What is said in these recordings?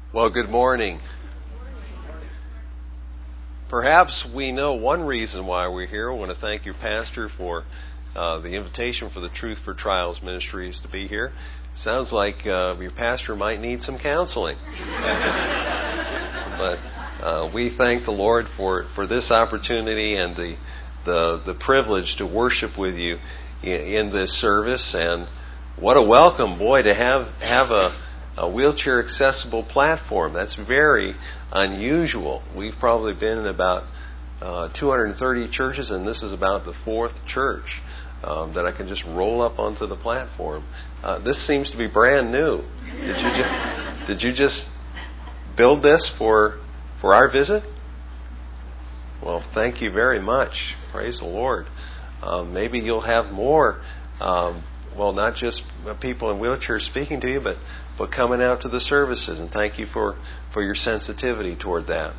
Well, good morning. Perhaps we know one reason why we're here. I want to thank your pastor for the invitation for the Truth for Trials Ministries to be here. Sounds like your pastor might need some counseling. But we thank the Lord for this opportunity and the privilege to worship with you in this service. And what a welcome, boy, to have a wheelchair accessible platform. That's very unusual. We've probably been in about 230 churches, and this is about the fourth church that I can just roll up onto the platform. This seems to be brand new. Did you just build this for our visit? Well, thank you very much. Praise the Lord. Maybe you'll have more. Not just people in wheelchairs speaking to you, but coming out to the services. And thank you for your sensitivity toward that.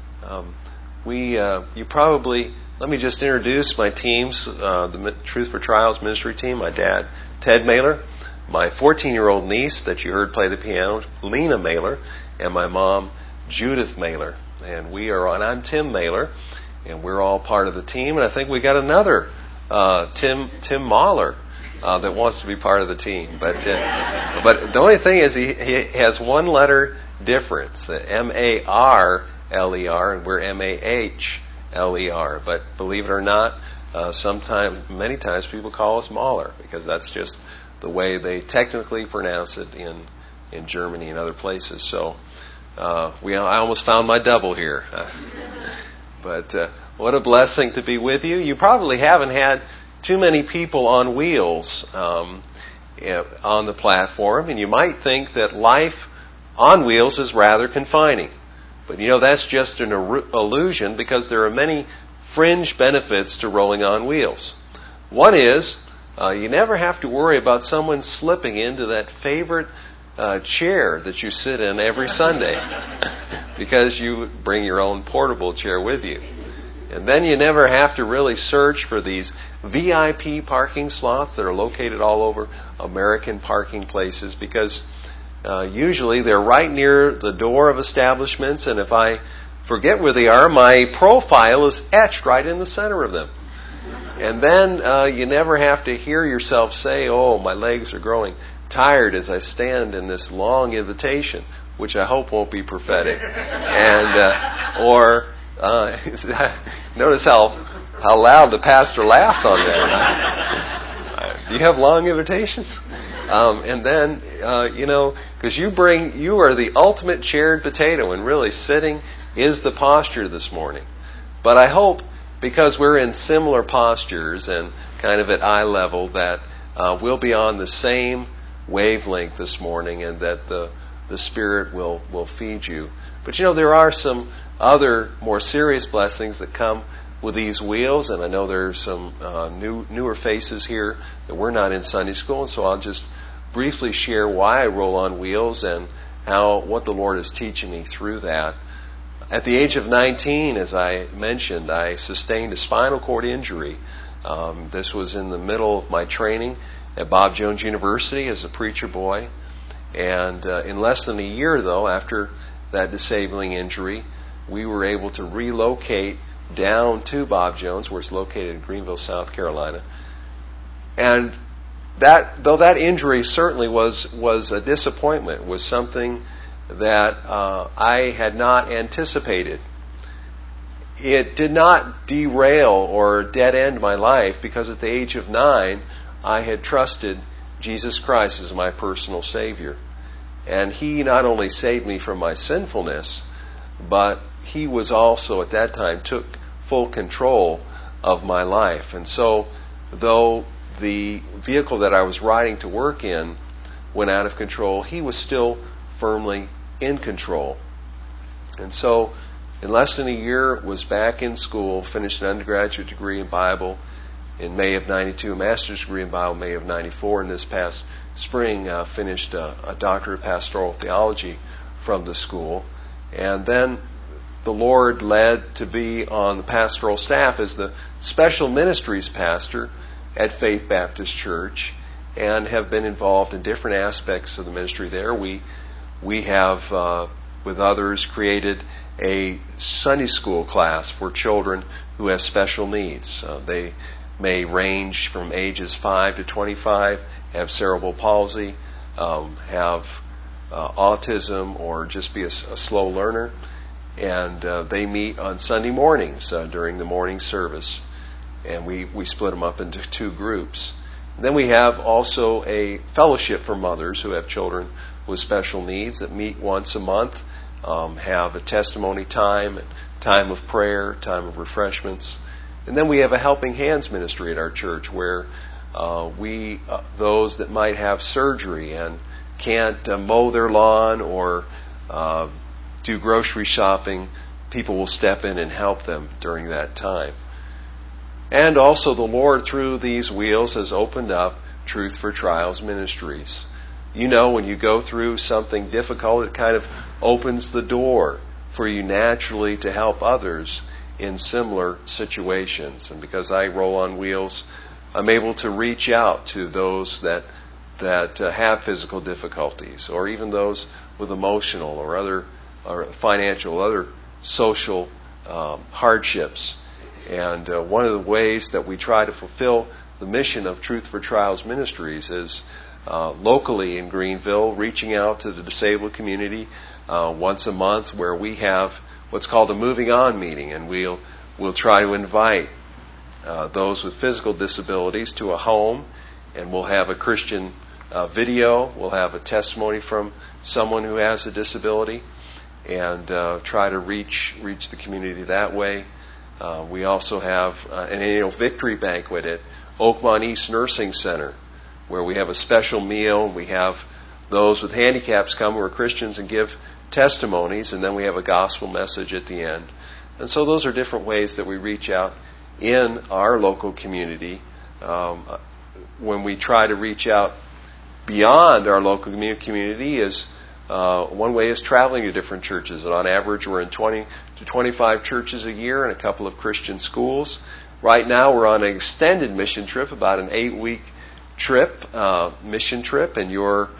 Let me just introduce my teams, the Truth for Trials ministry team. My dad, Ted Mailer, my 14-year-old niece that you heard play the piano, Lena Mailer, and my mom, Judith Mailer. And I'm Tim Mailer, and we're all part of the team. And I think we got another Tim Mahler that wants to be part of the team. But the only thing is he has one letter difference, M-A-R-L-E-R, and we're M-A-H-L-E-R. But believe it or not, many times people call us Mahler because that's just the way they technically pronounce it in Germany and other places. So I almost found my double here. But what a blessing to be with you. You probably haven't had too many people on wheels on the platform, and you might think that life on wheels is rather confining. But that's just an illusion, because there are many fringe benefits to rolling on wheels. One is you never have to worry about someone slipping into that favorite chair that you sit in every Sunday because you bring your own portable chair with you. And then you never have to really search for these VIP parking slots that are located all over American parking places, because usually they're right near the door of establishments, and if I forget where they are, my profile is etched right in the center of them. And then you never have to hear yourself say, "Oh, my legs are growing tired as I stand in this long invitation," which I hope won't be prophetic. Notice how loud the pastor laughed on that. Do you have long invitations? And then, because you are the ultimate chaired potato, and really sitting is the posture this morning. But I hope, because we're in similar postures and kind of at eye level, that we'll be on the same wavelength this morning, and that the Spirit will feed you. But there are some other more serious blessings that come with these wheels, and I know there are some newer faces here that we're not in Sunday school, and so I'll just briefly share why I roll on wheels and what the Lord is teaching me through that. At the age of 19, as I mentioned, I sustained a spinal cord injury. This was in the middle of my training at Bob Jones University as a preacher boy, and in less than a year, though, after that disabling injury, we were able to relocate down to Bob Jones, where it's located in Greenville, South Carolina. And though that injury certainly was a disappointment, was something that I had not anticipated, it did not derail or dead end my life, because at the age of 9, I had trusted Jesus Christ as my personal Savior. And He not only saved me from my sinfulness, but He was also, at that time, took full control of my life. And so, though the vehicle that I was riding to work in went out of control, He was still firmly in control. And so, in less than a year, was back in school, finished an undergraduate degree in Bible in May of 92, a master's degree in Bible in May of 94, and this past spring finished a doctorate of pastoral theology from the school. And then the Lord led to be on the pastoral staff as the special ministries pastor at Faith Baptist Church, and have been involved in different aspects of the ministry there. We have with others, created a Sunday school class for children who have special needs. They may range from ages 5 to 25, have cerebral palsy, have autism, or just be a slow learner. And they meet on Sunday mornings during the morning service. And we split them up into 2 groups. And then we have also a fellowship for mothers who have children with special needs that meet once a month, have a testimony time, time of prayer, time of refreshments. And then we have a Helping Hands ministry at our church where those that might have surgery and can't mow their lawn or do grocery shopping, people will step in and help them during that time. And also the Lord, through these wheels, has opened up Truth for Trials Ministries. You know, when you go through something difficult, it kind of opens the door for you naturally to help others in similar situations. And because I roll on wheels, I'm able to reach out to those that have physical difficulties, or even those with emotional or other or financial, other social hardships. And one of the ways that we try to fulfill the mission of Truth for Trials Ministries is locally in Greenville, reaching out to the disabled community once a month, where we have what's called a Moving On meeting, and we'll try to invite those with physical disabilities to a home, and we'll have a Christian video, we'll have a testimony from someone who has a disability, and try to reach the community that way. We also have an annual victory banquet at Oakmont East Nursing Center, where we have a special meal. We have those with handicaps come who are Christians and give testimonies, and then we have a gospel message at the end. And so those are different ways that we reach out in our local community. When we try to reach out beyond our local community, is one way is traveling to different churches. And on average, we're in 20 to 25 churches a year and a couple of Christian schools. Right now, we're on an extended mission trip, about an 8-week mission trip, and you're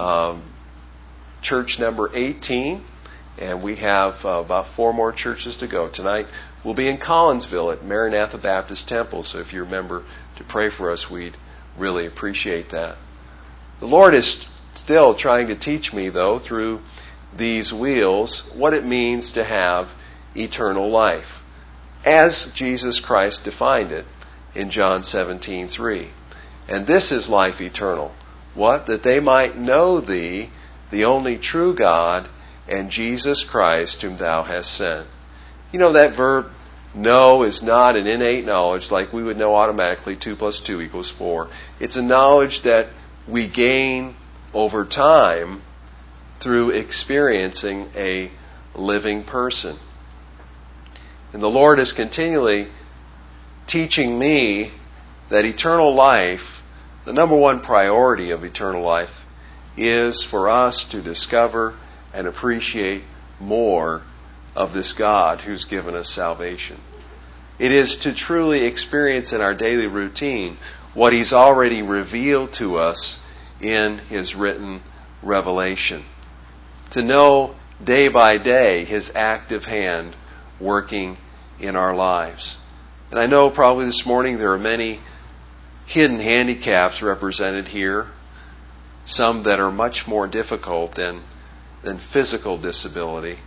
church number 18, and we have about 4 more churches to go. Tonight, we'll be in Collinsville at Maranatha Baptist Temple, so if you remember to pray for us, we'd really appreciate that. The Lord is still trying to teach me, though, through these wheels, what it means to have eternal life, as Jesus Christ defined it in John 17:3. And this is life eternal. What? That they might know Thee, the only true God, and Jesus Christ, whom Thou hast sent. You know, that verb, know, is not an innate knowledge like we would know automatically 2 + 2 = 4. It's a knowledge that we gain over time through experiencing a living person. And the Lord is continually teaching me that eternal life, the number one priority of eternal life, is for us to discover and appreciate more of this God who's given us salvation. It is to truly experience in our daily routine what He's already revealed to us in His written revelation. To know day by day His active hand working in our lives. And I know probably this morning there are many hidden handicaps represented here, some that are much more difficult than physical disability.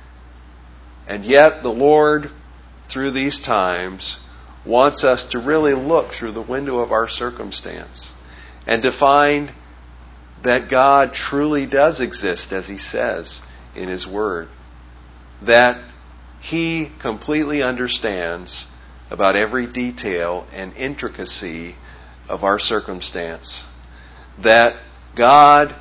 And yet the Lord, through these times, wants us to really look through the window of our circumstance and to find that God truly does exist, as He says in His Word. That He completely understands about every detail and intricacy of our circumstance. That God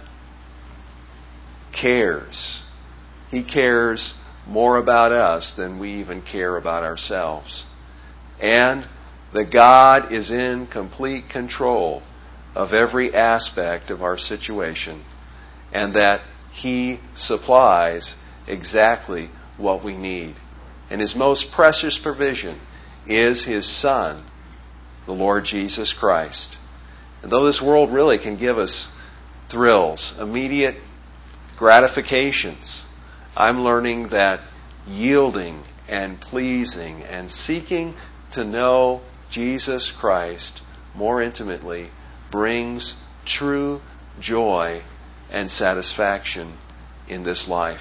cares. He cares more about us than we even care about ourselves. And that God is in complete control of every aspect of our situation, and that He supplies exactly what we need. And His most precious provision is His Son, the Lord Jesus Christ. And though this world really can give us thrills, immediate gratifications, I'm learning that yielding and pleasing and seeking to know Jesus Christ more intimately brings true joy and satisfaction in this life.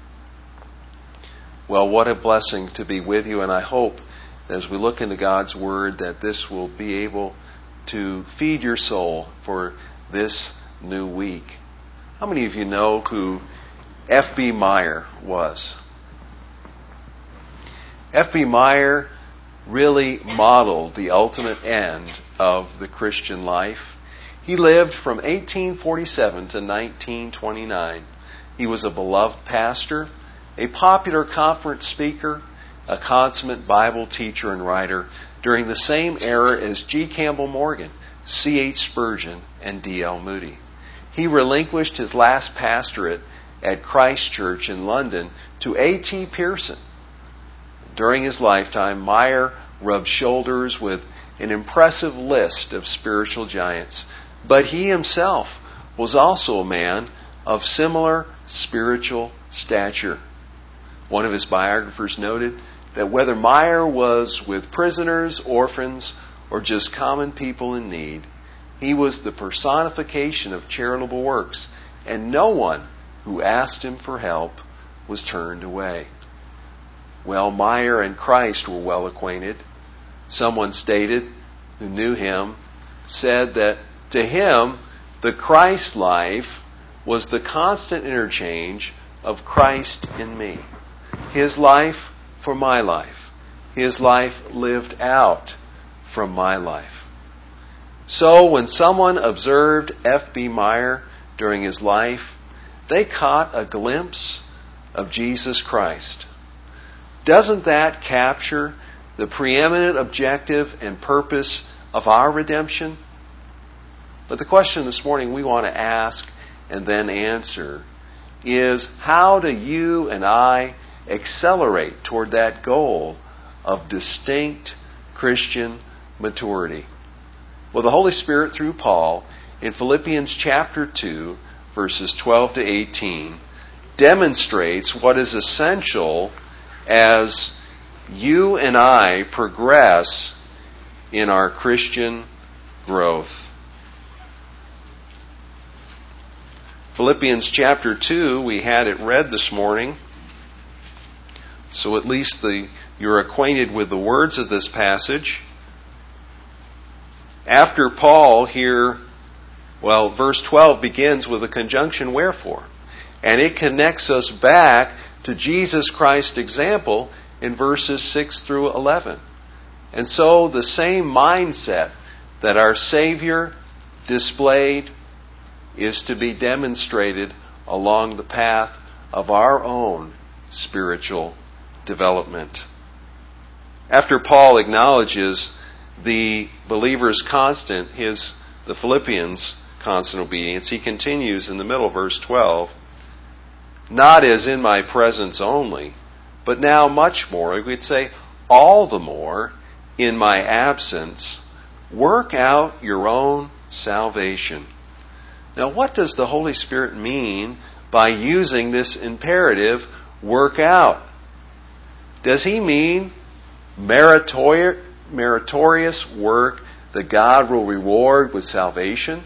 Well, what a blessing to be with you, and I hope as we look into God's Word that this will be able to feed your soul for this new week. How many of you know who F.B. Meyer was? F.B. Meyer really modeled the ultimate end of the Christian life. He lived from 1847 to 1929. He was a beloved pastor, a popular conference speaker, a consummate Bible teacher and writer during the same era as G. Campbell Morgan, C.H. Spurgeon, and D.L. Moody. He relinquished his last pastorate at Christ Church in London to A.T. Pierson. During his lifetime, Meyer rubbed shoulders with an impressive list of spiritual giants, but he himself was also a man of similar spiritual stature. One of his biographers noted that whether Meyer was with prisoners, orphans, or just common people in need, he was the personification of charitable works, and no one who asked him for help was turned away. Well, Meyer and Christ were well acquainted. Someone stated, who knew him, said that to him, the Christ life was the constant interchange of Christ in me. His life for my life. His life lived out from my life. So when someone observed F.B. Meyer during his life, they caught a glimpse of Jesus Christ. Doesn't that capture the preeminent objective and purpose of our redemption? But the question this morning we want to ask and then answer is, how do you and I accelerate toward that goal of distinct Christian maturity? Well, the Holy Spirit, through Paul, in Philippians chapter 2, verses 12 to 18, demonstrates what is essential as you and I progress in our Christian growth. Philippians chapter 2, we had it read this morning, so at least you're acquainted with the words of this passage. After Paul here, verse 12 begins with a conjunction wherefore, and it connects us back to Jesus Christ's example in verses 6 through 11. And so the same mindset that our Savior displayed is to be demonstrated along the path of our own spiritual development. After Paul acknowledges the believer's the Philippians' constant obedience, he continues in the middle of verse 12, not as in my presence only, but now much more, we could say all the more, in my absence, work out your own salvation. Now, what does the Holy Spirit mean by using this imperative, work out? Does he mean meritorious work that God will reward with salvation?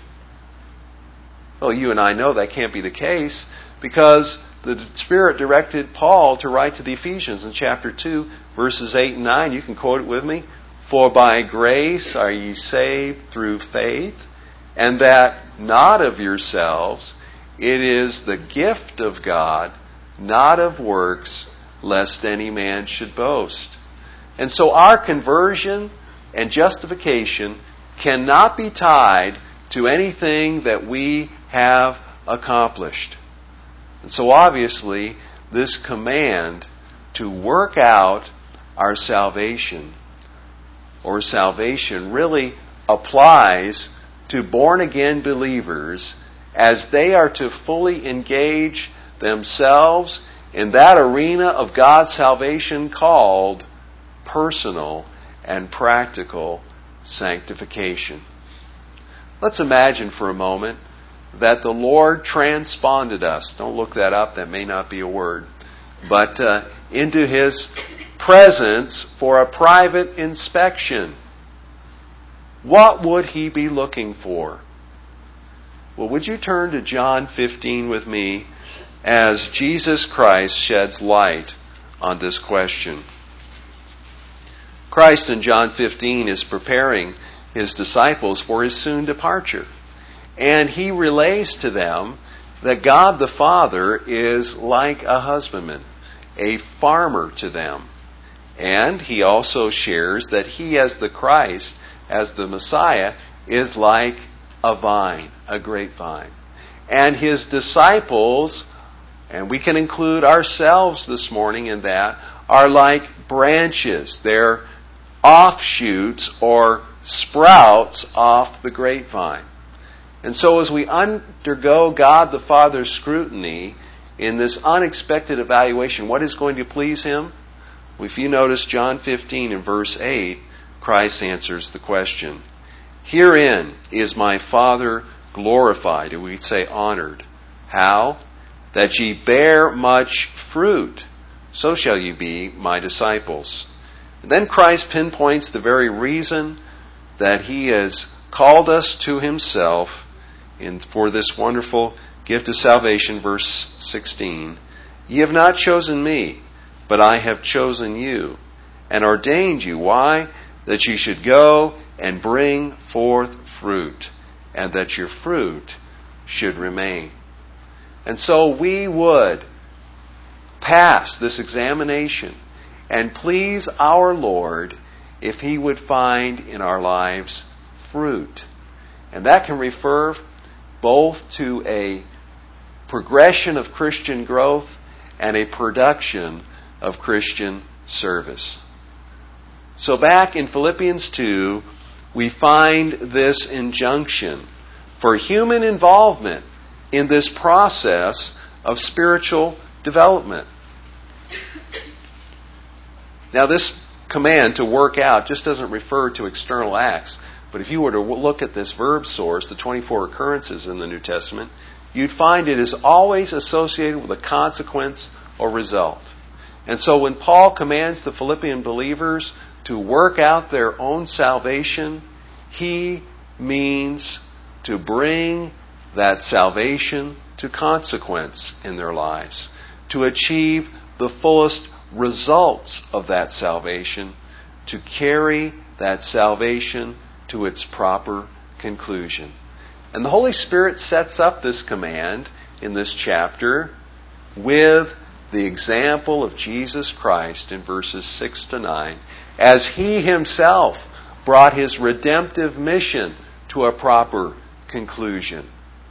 Well, you and I know that can't be the case, because the Spirit directed Paul to write to the Ephesians in chapter 2, verses 8 and 9. You can quote it with me. For by grace are ye saved through faith, and that not of yourselves, it is the gift of God, not of works, lest any man should boast. And so our conversion and justification cannot be tied to anything that we have accomplished. And so obviously, this command to work out our salvation, or salvation, really applies to born-again believers as they are to fully engage themselves in that arena of God's salvation called personal and practical sanctification. Let's imagine for a moment that the Lord transponded us. Don't look that up, that may not be a word. but into His presence for a private inspection. What would He be looking for? Well, would you turn to John 15 with me as Jesus Christ sheds light on this question? Christ in John 15 is preparing His disciples for His soon departure. And He relays to them that God the Father is like a husbandman, a farmer to them. And He also shares that He as the Christ, as the Messiah, is like a vine, a grapevine. And His disciples, and we can include ourselves this morning in that, are like branches. They're offshoots or sprouts off the grapevine. And so as we undergo God the Father's scrutiny in this unexpected evaluation, what is going to please Him? Well, if you notice John 15 and verse 8, Christ answers the question. Herein is my Father glorified, and we'd say honored. How? That ye bear much fruit, so shall ye be my disciples. And then Christ pinpoints the very reason that He has called us to Himself for this wonderful gift of salvation, verse 16. Ye have not chosen me, but I have chosen you, and ordained you. Why? That ye should go and bring forth fruit, and that your fruit should remain. And so we would pass this examination and please our Lord if He would find in our lives fruit. And that can refer both to a progression of Christian growth and a production of Christian service. So back in Philippians 2, we find this injunction for human involvement in this process of spiritual development. Now, this command to work out just doesn't refer to external acts. But if you were to look at this verb source, the 24 occurrences in the New Testament, you'd find it is always associated with a consequence or result. And so when Paul commands the Philippian believers to work out their own salvation, he means to bring that salvation to consequence in their lives, to achieve the fullest results of that salvation, to carry that salvation to its proper conclusion. And the Holy Spirit sets up this command in this chapter with the example of Jesus Christ in verses 6 to 9, as He Himself brought His redemptive mission to a proper conclusion.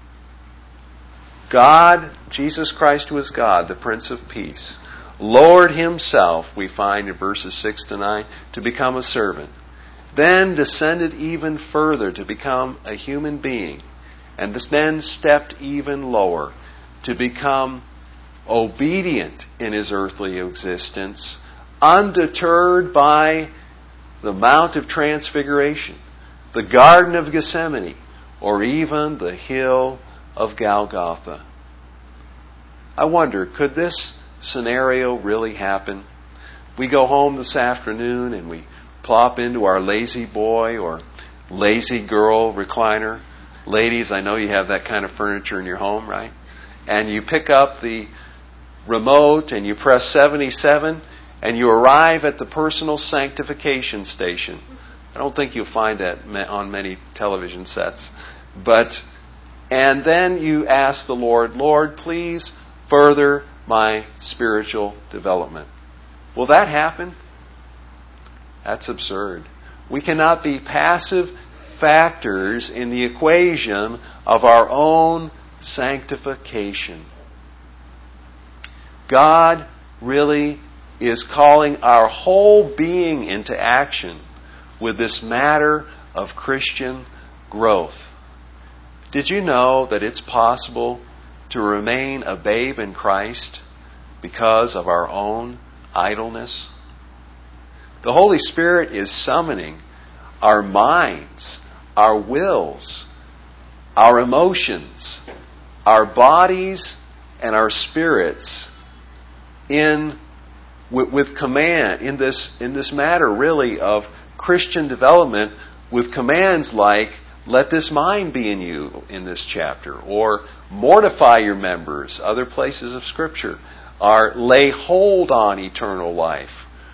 God, Jesus Christ, who is God, the Prince of Peace, lowered Himself, we find in verses 6 to 9, to become a servant. Then descended even further to become a human being. And then stepped even lower to become obedient in His earthly existence, undeterred by the Mount of Transfiguration, the Garden of Gethsemane, or even the Hill of Golgotha. I wonder, could this scenario really happen? We go home this afternoon and we plop into our lazy boy or lazy girl recliner. Ladies, I know you have that kind of furniture in your home, right? And you pick up the remote and you press 77 and you arrive at the personal sanctification station. I don't think you'll find that on many television sets. And then you ask the Lord, Lord, please further my spiritual development. Will that happen? That's absurd. We cannot be passive factors in the equation of our own sanctification. God really is calling our whole being into action with this matter of Christian growth. Did you know that it's possible to remain a babe in Christ because of our own idleness? The Holy Spirit is summoning our minds, our wills, our emotions, our bodies, and our spirits with command in this matter really of Christian development, with commands like, let this mind be in you in this chapter, or mortify your members, other places of Scripture, or lay hold on eternal life,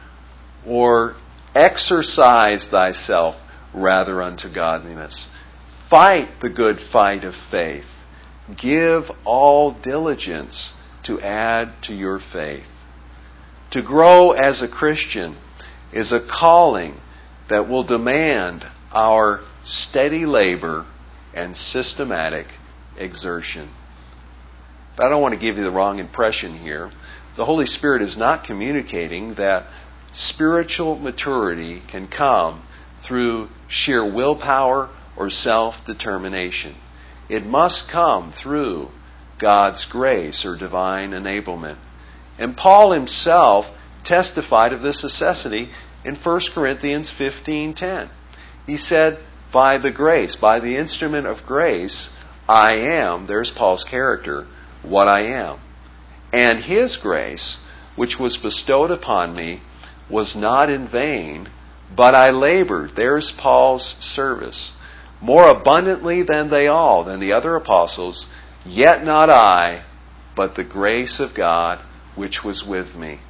or exercise thyself rather unto godliness. Fight the good fight of faith. Give all diligence to add to your faith. To grow as a Christian is a calling that will demand our steady labor and systematic exertion. But I don't want to give you the wrong impression here. The Holy Spirit is not communicating that spiritual maturity can come through sheer willpower or self-determination. It must come through God's grace or divine enablement. And Paul himself testified of this necessity in 1 Corinthians 15:10. He said, by the grace, by the instrument of grace, I am, there's Paul's character, what I am. And His grace, which was bestowed upon me, was not in vain, but I labored, there's Paul's service, more abundantly than they all, than the other apostles, yet not I, but the grace of God which was with me.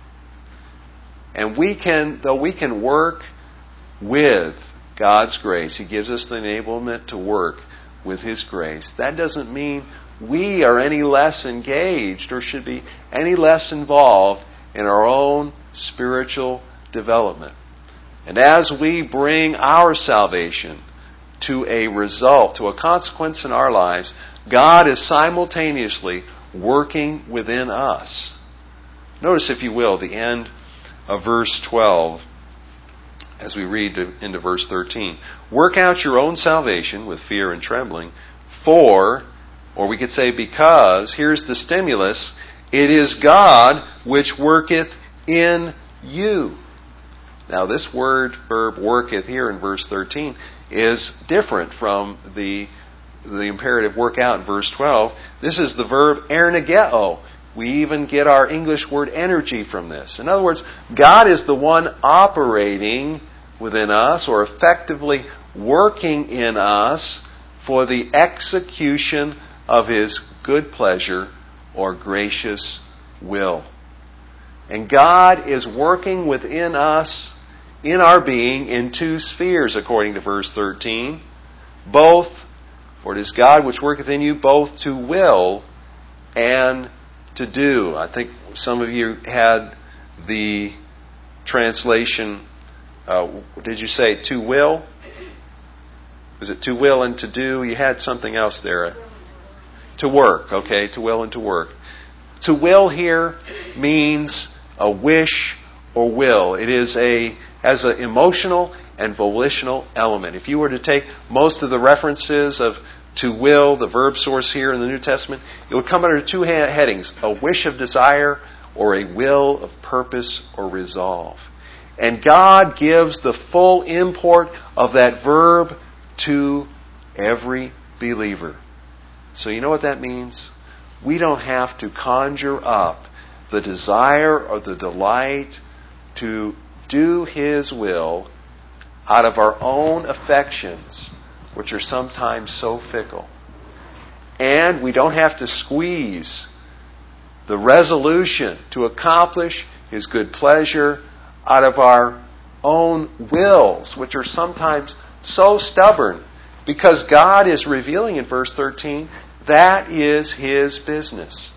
And though we can work with God's grace, He gives us the enablement to work with His grace. That doesn't mean we are any less engaged or should be any less involved in our own spiritual development. And as we bring our salvation to a result, to a consequence in our lives, God is simultaneously working within us. Notice, if you will, the end of verse 12 as we read into verse 13. Work out your own salvation with fear and trembling, for, or we could say because, here's the stimulus, it is God which worketh in you. Now this verb worketh here in verse 13 is different from the imperative work out in verse 12. This is the verb ernergeo. We even get our English word energy from this. In other words, God is the one operating within us, or effectively working in us for the execution of His good pleasure or gracious will. And God is working within us, in our being, in two spheres, according to verse 13. Both, for it is God which worketh in you both to will and to do. I think some of you had the translation, did you say to will? Was it to will and to do? You had something else there. To work, okay, to will and to work. To will here means a wish or will. It has an emotional and volitional element. If you were to take most of the references of to will, the verb source here in the New Testament, it would come under two headings: a wish of desire or a will of purpose or resolve. And God gives the full import of that verb to every believer. So you know what that means? We don't have to conjure up the desire or the delight to do His will out of our own affections, which are sometimes so fickle. And we don't have to squeeze the resolution to accomplish His good pleasure out of our own wills, which are sometimes so stubborn, because God is revealing in verse 13, that is His business.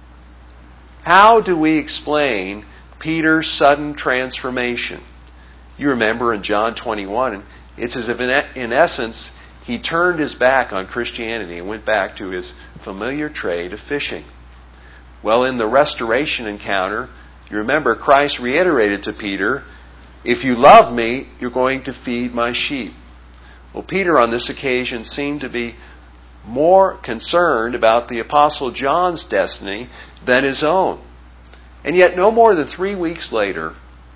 How do we explain Peter's sudden transformation? You remember in John 21, it's as if in essence, he turned his back on Christianity and went back to his familiar trade of fishing. Well, in the restoration encounter, you remember Christ reiterated to Peter, if you love me, you're going to feed my sheep. Well, Peter on this occasion seemed to be more concerned about the Apostle John's destiny than his own. And yet no more than 3 weeks later,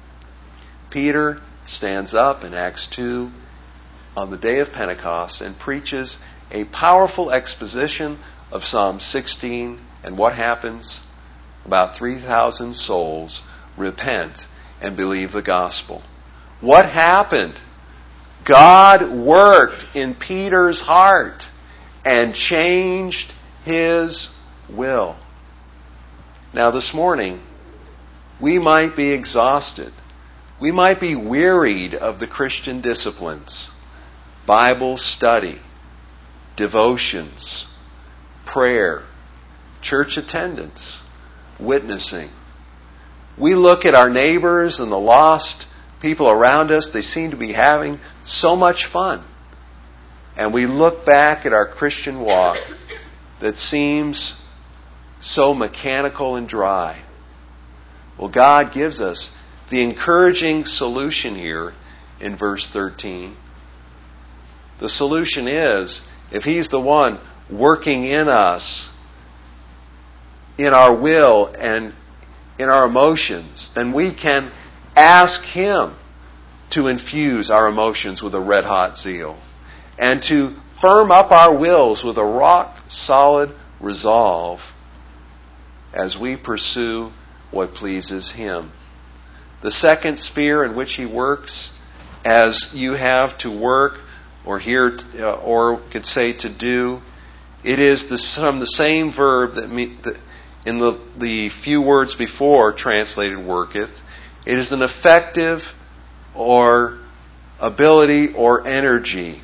Peter stands up in Acts 2 on the day of Pentecost and preaches a powerful exposition of Psalm 16. And what happens? about 3,000 souls repent and believe the gospel. What happened? God worked in Peter's heart and changed his will. Now this morning, we might be exhausted. We might be wearied of the Christian disciplines, Bible study, devotions, prayer, church attendance, witnessing. We look at our neighbors and the lost people around us. They seem to be having so much fun. And we look back at our Christian walk that seems so mechanical and dry. Well, God gives us the encouraging solution here in verse 13. The solution is, if He's the one working in us, in our will and in our emotions, then we can ask Him to infuse our emotions with a red-hot zeal and to firm up our wills with a rock-solid resolve as we pursue what pleases Him. The second sphere in which He works, as you have to work, or here, or could say to do, it is from the same verb that in the few words before translated worketh. It is an effective or ability or energy.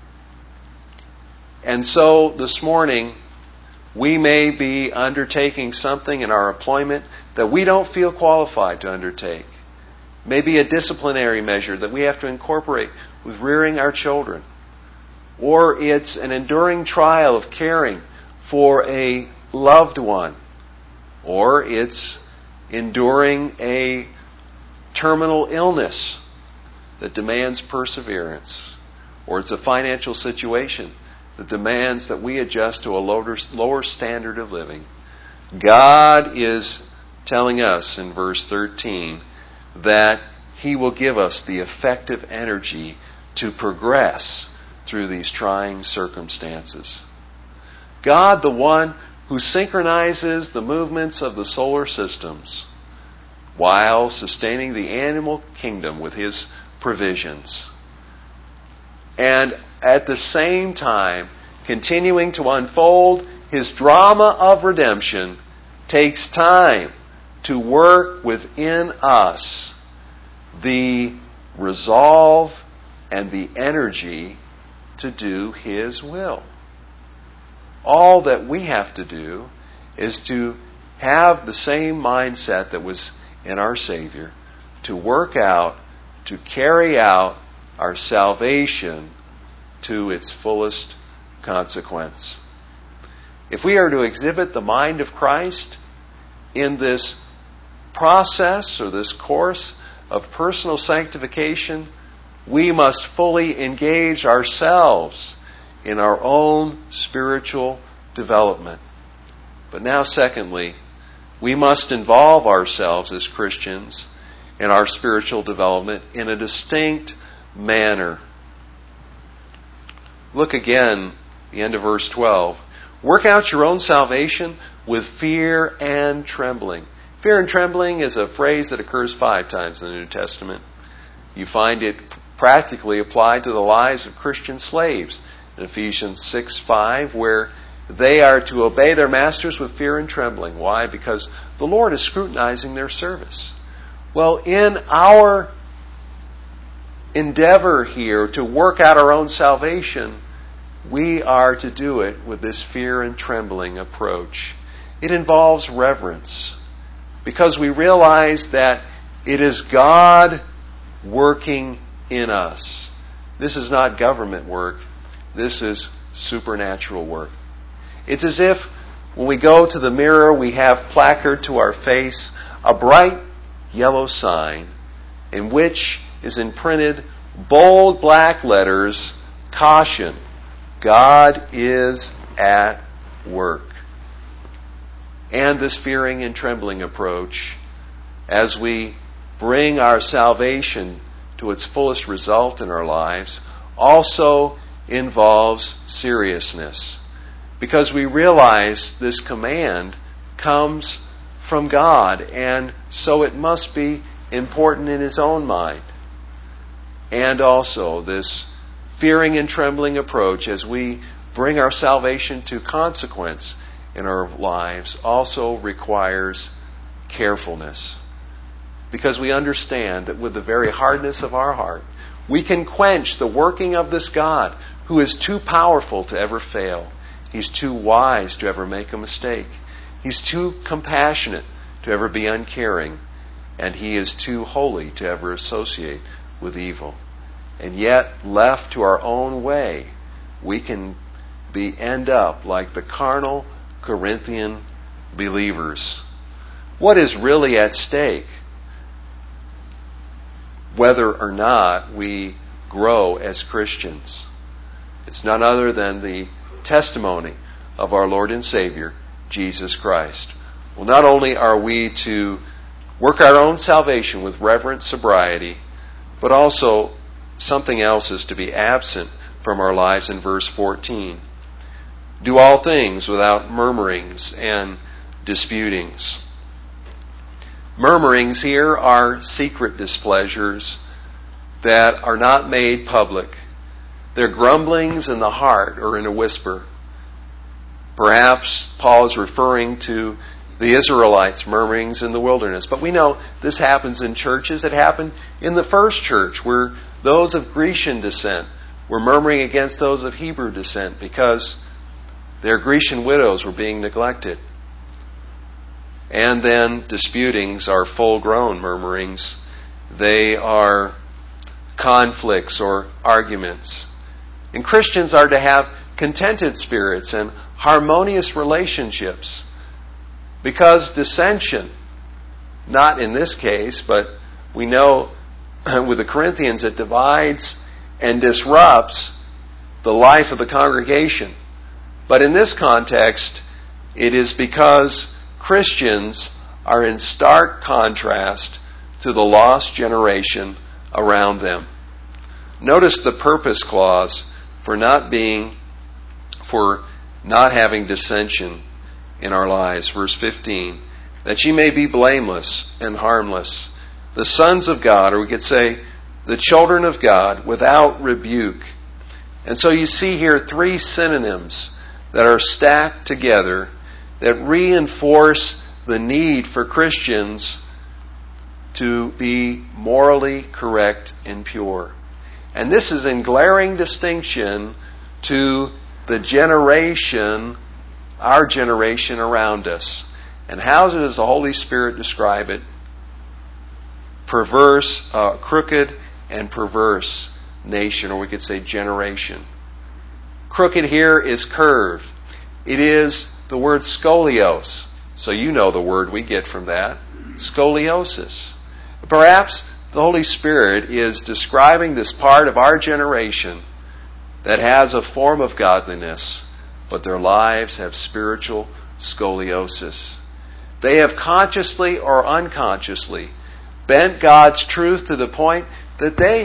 And so this morning, we may be undertaking something in our employment that we don't feel qualified to undertake. Maybe a disciplinary measure that we have to incorporate with rearing our children. Or it's an enduring trial of caring for a loved one. Or it's enduring a terminal illness that demands perseverance. Or it's a financial situation that demands that we adjust to a lower standard of living. God is telling us in verse 13 that He will give us the effective energy to progress through these trying circumstances. God, the one who synchronizes the movements of the solar systems while sustaining the animal kingdom with His provisions. And at the same time, continuing to unfold His drama of redemption, takes time to work within us the resolve and the energy to do His will. All that we have to do is to have the same mindset that was in our Savior, to work out, to carry out our salvation to its fullest consequence. If we are to exhibit the mind of Christ in this process or this course of personal sanctification, we must fully engage ourselves in our own spiritual development. But now, secondly, we must involve ourselves as Christians in our spiritual development in a distinct manner. Look again, the end of verse 12. Work out your own salvation with fear and trembling. Fear and trembling is a phrase that occurs 5 times in the New Testament. You find it practically applied to the lives of Christian slaves in Ephesians 6:5, where they are to obey their masters with fear and trembling. Why? Because the Lord is scrutinizing their service. Well, in our endeavor here to work out our own salvation, we are to do it with this fear and trembling approach. It involves reverence, because we realize that it is God working in us. This is not government work. This is supernatural work. It's as if when we go to the mirror, we have placard to our face a bright yellow sign in which is imprinted bold black letters, caution, God is at work. And this fearing and trembling approach, as we bring our salvation to its fullest result in our lives, also involves seriousness. Because we realize this command comes from God, and so it must be important in his own mind. And also this fearing and trembling approach as we bring our salvation to consequence in our lives also requires carefulness. Because we understand that with the very hardness of our heart, we can quench the working of this God who is too powerful to ever fail. He's too wise to ever make a mistake. He's too compassionate to ever be uncaring. And He is too holy to ever associate with evil. And yet, left to our own way, we can end up like the carnal Corinthian believers. What is really at stake? Whether or not we grow as Christians. It's none other than the testimony of our Lord and Savior, Jesus Christ. Well, not only are we to work our own salvation with reverent sobriety, but also something else is to be absent from our lives in verse 14. Do all things without murmurings and disputings. Murmurings here are secret displeasures that are not made public. They're grumblings in the heart or in a whisper. Perhaps Paul is referring to the Israelites' murmurings in the wilderness. But we know this happens in churches. It happened in the first church where those of Grecian descent were murmuring against those of Hebrew descent because their Grecian widows were being neglected. And then disputings are full-grown murmurings. They are conflicts or arguments. And Christians are to have contented spirits and harmonious relationships. Because dissension, not in this case, but we know with the Corinthians it divides and disrupts the life of the congregation. But in this context, it is because Christians are in stark contrast to the lost generation around them. Notice the purpose clause for not having dissension in our lives. Verse 15, that ye may be blameless and harmless, the sons of God, or we could say the children of God, without rebuke. And so you see here three synonyms that are stacked together that reinforce the need for Christians to be morally correct and pure. And this is in glaring distinction to the generation, our generation around us. And how does the Holy Spirit describe it? Perverse, crooked and perverse nation, or we could say generation. Crooked here is curved. It is the word scolios. So you know the word we get from that. Scoliosis. Perhaps the Holy Spirit is describing this part of our generation that has a form of godliness, but their lives have spiritual scoliosis. They have consciously or unconsciously bent God's truth to the point that they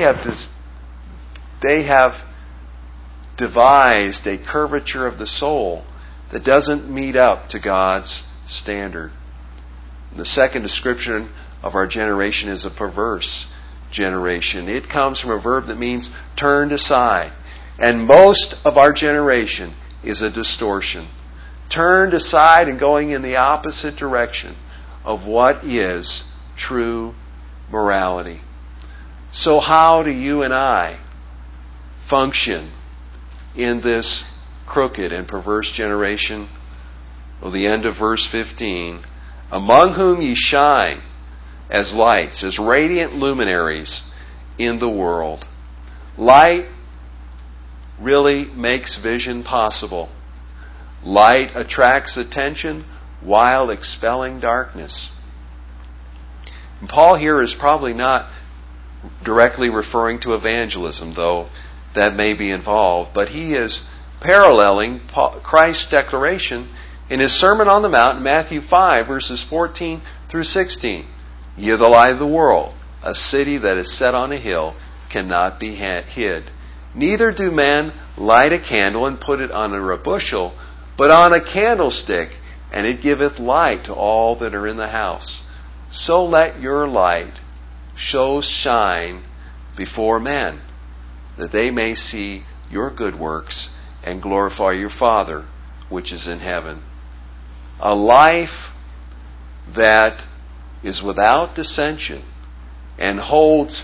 have devised a curvature of the soul that doesn't meet up to God's standard. The second description of our generation is a perverse generation. It comes from a verb that means turned aside. And most of our generation is a distortion. Turned aside and going in the opposite direction of what is true morality. So how do you and I function in this crooked and perverse generation? Well, the end of verse 15. Among whom ye shine as lights, as radiant luminaries in the world. Light really makes vision possible. Light attracts attention while expelling darkness. And Paul here is probably not directly referring to evangelism, though that may be involved, but he is paralleling Christ's declaration in his Sermon on the Mount in Matthew 5, verses 14 through 16. Ye are the light of the world. A city that is set on a hill cannot be hid. Neither do men light a candle and put it under a bushel, but on a candlestick, and it giveth light to all that are in the house. So let your light so shine before men, that they may see your good works and glorify your Father which is in heaven. A life that is without dissension and holds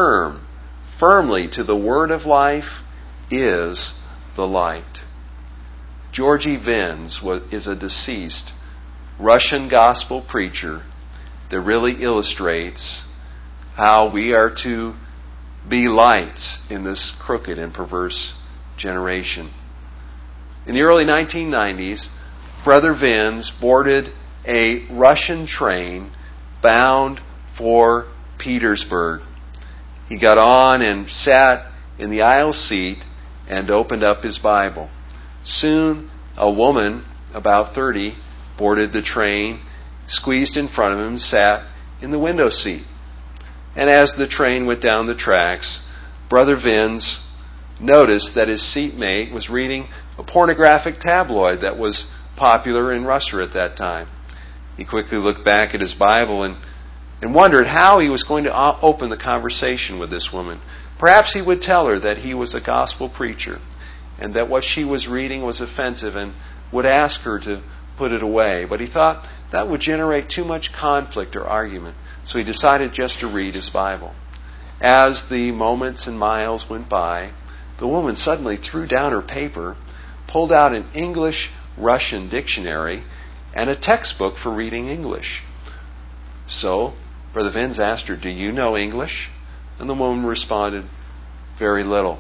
firmly to the word of life is the light. Georgy Vins is a deceased Russian gospel preacher that really illustrates how we are to be lights in this crooked and perverse generation. In the early 1990s, Brother Vins boarded a Russian train bound for Petersburg. He got on and sat in the aisle seat and opened up his Bible. Soon, a woman, about 30, boarded the train, squeezed in front of him, and sat in the window seat. And as the train went down the tracks, Brother Vins noticed that his seatmate was reading a pornographic tabloid that was popular in Russia at that time. He quickly looked back at his Bible and wondered how he was going to open the conversation with this woman. Perhaps he would tell her that he was a gospel preacher and that what she was reading was offensive and would ask her to put it away. But he thought that would generate too much conflict or argument, so he decided just to read his Bible. As the moments and miles went by, the woman suddenly threw down her paper, pulled out an English-Russian dictionary, and a textbook for reading English. So, Brother Vins asked her, "Do you know English?" And the woman responded, "Very little."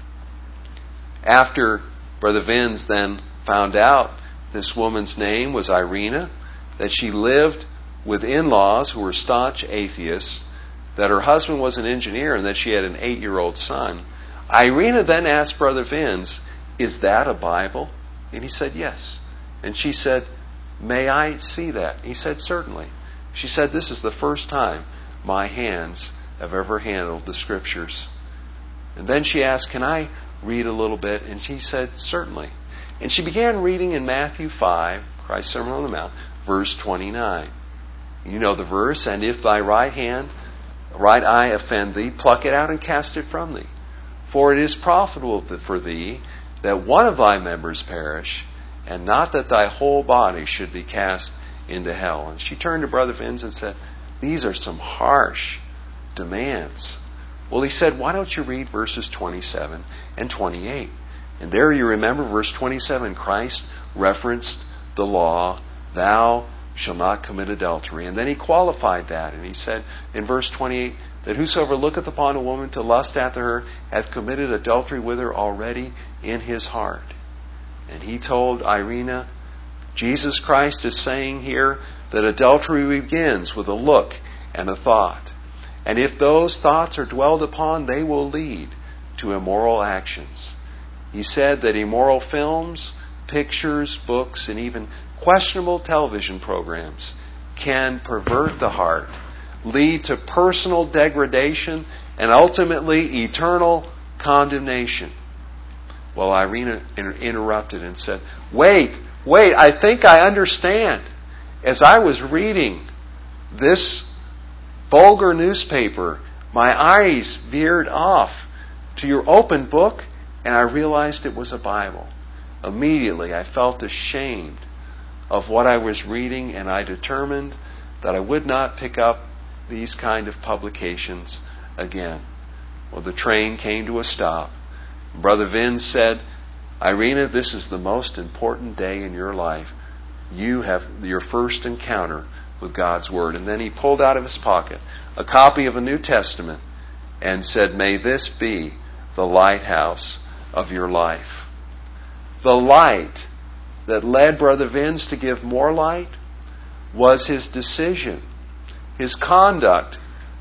After Brother Vins then found out this woman's name was Irina, that she lived with in-laws who were staunch atheists, that her husband was an engineer, and that she had an 8-year-old son, Irina then asked Brother Vins, "Is that a Bible?" And he said, "Yes." And she said, "May I see that?" He said, "Certainly." She said, "This is the first time my hands have ever handled the Scriptures." And then she asked, "Can I read a little bit?" And he said, "Certainly." And she began reading in Matthew 5, Christ's Sermon on the Mount, verse 29. You know the verse, "And if thy right eye offend thee, pluck it out and cast it from thee. For it is profitable for thee that one of thy members perish, and not that thy whole body should be cast into hell." And she turned to Brother Vins and said, "These are some harsh demands." Well, he said, "Why don't you read verses 27 and 28? And there you remember verse 27, Christ referenced the law, "Thou shalt not commit adultery." And then he qualified that, and he said in verse 28, "That whosoever looketh upon a woman to lust after her hath committed adultery with her already in his heart." And he told Irina, Jesus Christ is saying here that adultery begins with a look and a thought. And if those thoughts are dwelled upon, they will lead to immoral actions. He said that immoral films, pictures, books, and even questionable television programs can pervert the heart, lead to personal degradation, and ultimately eternal condemnation. Well, Irina interrupted and said, Wait, I think I understand. As I was reading this vulgar newspaper, my eyes veered off to your open book, and I realized it was a Bible. Immediately, I felt ashamed of what I was reading, and I determined that I would not pick up these kind of publications again. Well, the train came to a stop. Brother Vins said, "Irina, this is the most important day in your life. You have your first encounter with God's Word." And then he pulled out of his pocket a copy of a New Testament and said, "May this be the lighthouse of your life." The light that led Brother Vins to give more light was his decision, his conduct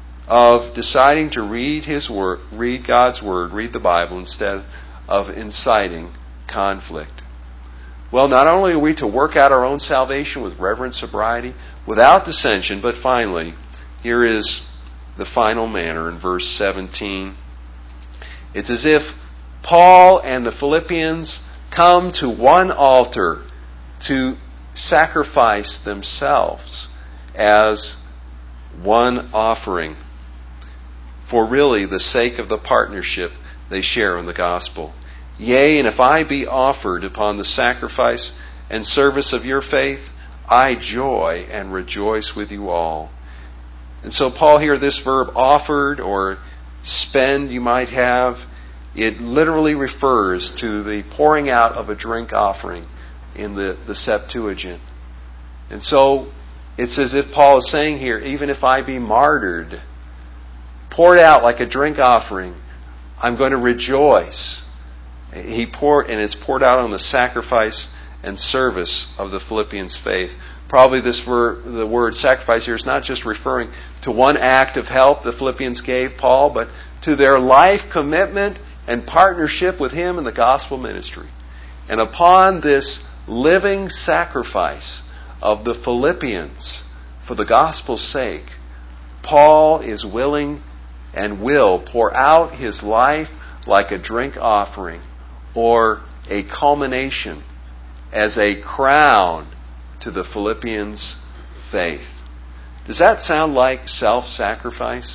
of deciding to read God's Word, read the Bible, instead of inciting conflict. Well, not only are we to work out our own salvation with reverent sobriety, without dissension, but finally, here is the final manner in verse 17. It's as if Paul and the Philippians come to one altar to sacrifice themselves as one offering for really the sake of the partnership they share in the gospel. Yea, and if I be offered upon the sacrifice and service of your faith, I joy and rejoice with you all. And so Paul here, this verb offered or spend you might have, it literally refers to the pouring out of a drink offering in the Septuagint. And so it's as if Paul is saying here, even if I be martyred, poured out like a drink offering, I'm going to rejoice. And it's poured out on the sacrifice and service of the Philippians' faith. Probably the word sacrifice here is not just referring to one act of help the Philippians gave Paul, but to their life commitment and partnership with him in the gospel ministry. And upon this living sacrifice of the Philippians for the gospel's sake, Paul is willing and will pour out his life like a drink offering or a culmination as a crown to the Philippians' faith. Does that sound like self-sacrifice?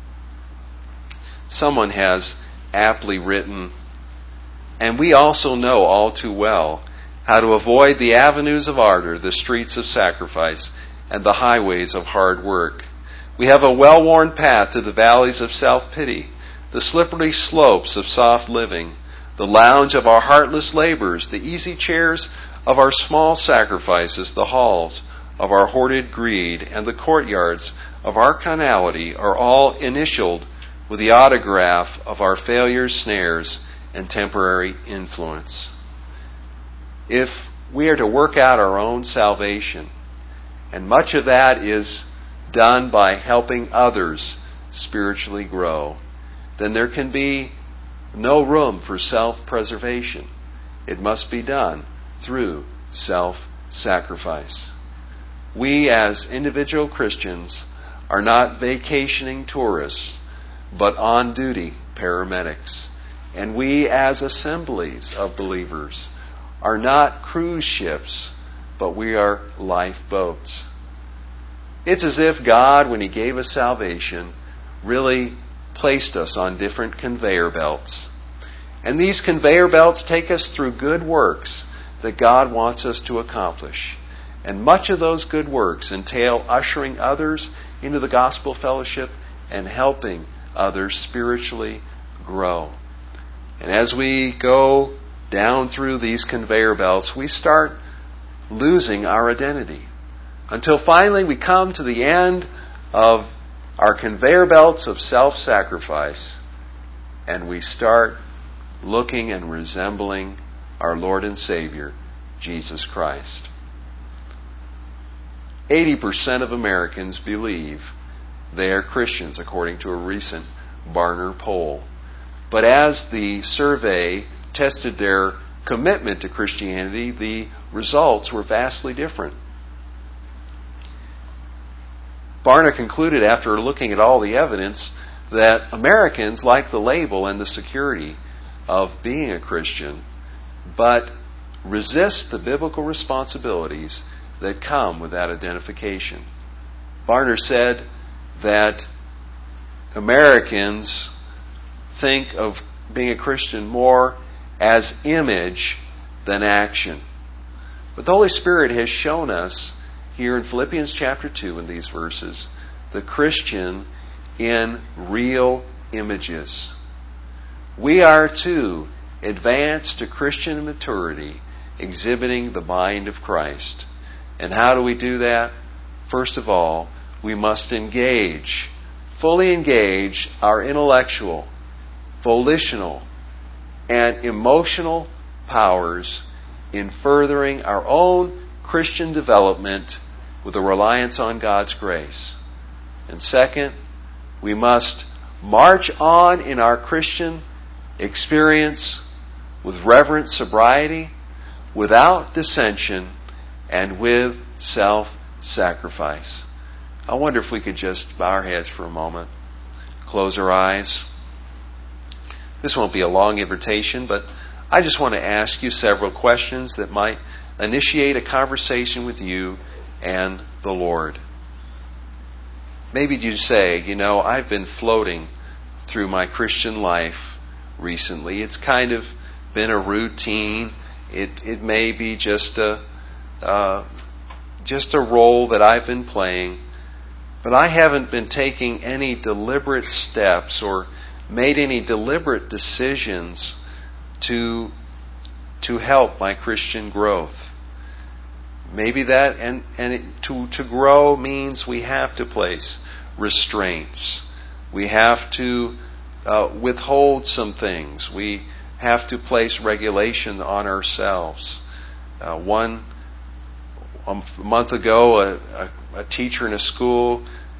Someone has aptly written, and we also know all too well how to avoid the avenues of ardor, the streets of sacrifice, and the highways of hard work. We have a well-worn path to the valleys of self-pity, the slippery slopes of soft living, the lounge of our heartless labors, the easy chairs of our small sacrifices, the halls of our hoarded greed, and the courtyards of our carnality are all initialed with the autograph of our failures, snares, and temporary influence. If we are to work out our own salvation, and much of that is done by helping others spiritually grow, then there can be no room for self-preservation. It must be done through self-sacrifice. We as individual Christians are not vacationing tourists, but on-duty paramedics. And we as assemblies of believers are not cruise ships, but we are lifeboats. It's as if God, when He gave us salvation, really placed us on different conveyor belts. And these conveyor belts take us through good works that God wants us to accomplish. And much of those good works entail ushering others into the gospel fellowship and helping others spiritually grow. And as we go down through these conveyor belts, we start losing our identity. Until finally we come to the end of our conveyor belts of self-sacrifice and we start looking and resembling our Lord and Savior, Jesus Christ. 80% of Americans believe they are Christians, according to a recent Barna poll. But as the survey tested their commitment to Christianity, the results were vastly different. Barna concluded, after looking at all the evidence, that Americans like the label and the security of being a Christian, but resist the biblical responsibilities that come with that identification. Barna said that Americans think of being a Christian more as image than action. But the Holy Spirit has shown us here in Philippians chapter 2 in these verses the Christian in real images. We are to advance to Christian maturity exhibiting the mind of Christ. And how do we do that? First of all, we must fully engage our intellectual, volitional, and emotional powers in furthering our own Christian development with a reliance on God's grace. And second, we must march on in our Christian experience with reverent sobriety, without dissension, and with self-sacrifice. I wonder if we could just bow our heads for a moment, close our eyes. This won't be a long invitation, but I just want to ask you several questions that might initiate a conversation with you and the Lord. Maybe you say, I've been floating through my Christian life recently. It's kind of been a routine. It may be just a role that I've been playing, but I haven't been taking any deliberate steps or made any deliberate decisions to help my Christian growth. Maybe that, to grow means we have to place restraints. We have to withhold some things. We have to place regulation on ourselves. A month ago, a teacher in a school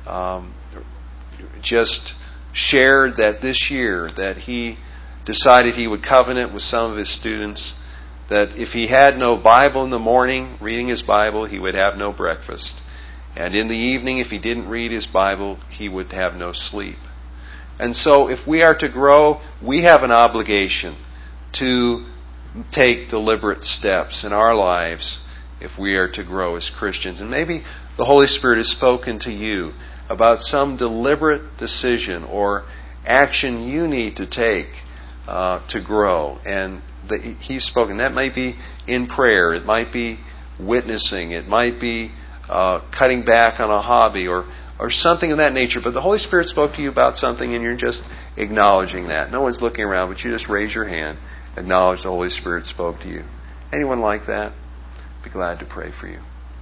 just shared that this year that he decided he would covenant with some of his students that if he had no Bible in the morning, reading his Bible, he would have no breakfast. And in the evening, if he didn't read his Bible, he would have no sleep. And so if we are to grow, we have an obligation to take deliberate steps in our lives if we are to grow as Christians. And maybe the Holy Spirit has spoken to you about some deliberate decision or action you need to take to grow. And He's spoken. That might be in prayer. It might be witnessing. It might be cutting back on a hobby or something of that nature. But the Holy Spirit spoke to you about something and you're just acknowledging that. No one's looking around, but you just raise your hand. Acknowledge the Holy Spirit spoke to you. Anyone like that? Be glad to pray for you.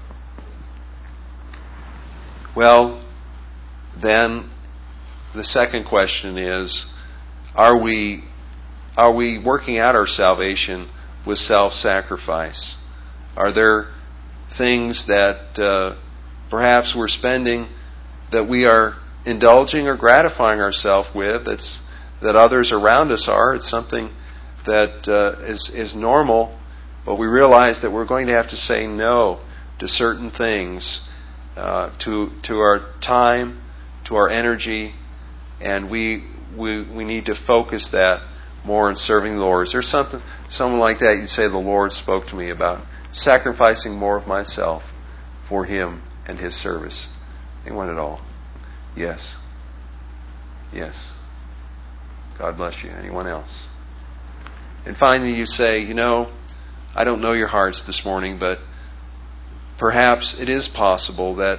Well, then the second question is, are we working out our salvation with self-sacrifice? Are there things that perhaps we're spending that we are indulging or gratifying ourselves with that others around us are? It's something that is normal, but we realize that we're going to have to say no to certain things, to our time, to our energy, and we need to focus that more in serving the Lord. Is there someone like that you'd say the Lord spoke to me about sacrificing more of myself for Him and His service? Anyone at all? Yes. Yes. God bless you. Anyone else? And finally you say, I don't know your hearts this morning, but perhaps it is possible that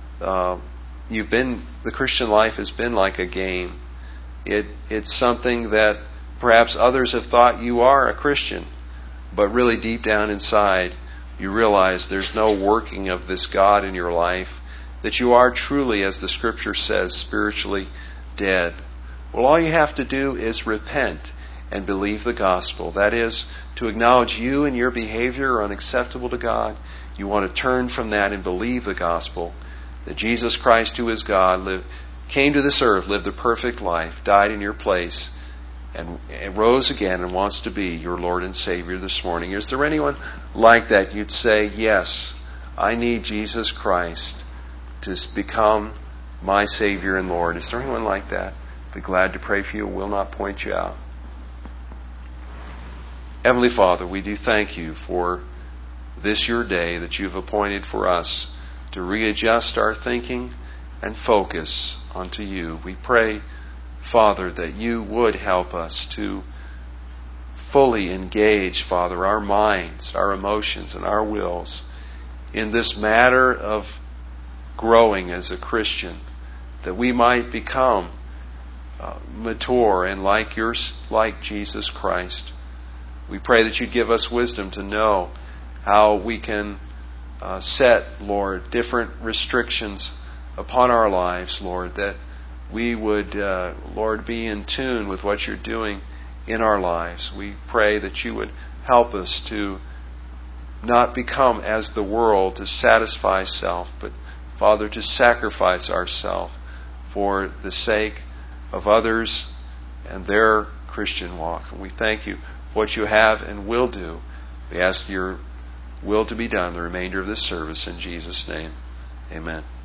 the Christian life has been like a game. It's something that perhaps others have thought you are a Christian, but really deep down inside you realize there's no working of this God in your life, that you are truly, as the Scripture says, spiritually dead. Well, all you have to do is repent and believe the gospel. That is, to acknowledge you and your behavior are unacceptable to God. You want to turn from that and believe the gospel, that Jesus Christ, who is God, came to this earth, lived a perfect life, died in your place, and rose again and wants to be your Lord and Savior this morning. Is there anyone like that you'd say, yes, I need Jesus Christ to become my Savior and Lord? Is there anyone like that? I'd be glad to pray for you. We'll not point you out. Heavenly Father, we do thank you for this your day that you've appointed for us to readjust our thinking and focus onto you. We pray, Father, that you would help us to fully engage, Father, our minds, our emotions, and our wills in this matter of growing as a Christian, that we might become mature and like Jesus Christ. We pray that you'd give us wisdom to know how we can set, Lord, different restrictions upon our lives, Lord, that we would, Lord, be in tune with what you're doing in our lives. We pray that you would help us to not become as the world, to satisfy self, but, Father, to sacrifice ourselves for the sake of others and their Christian walk. And we thank you for what you have and will do. We ask your will to be done the remainder of this service in Jesus' name. Amen.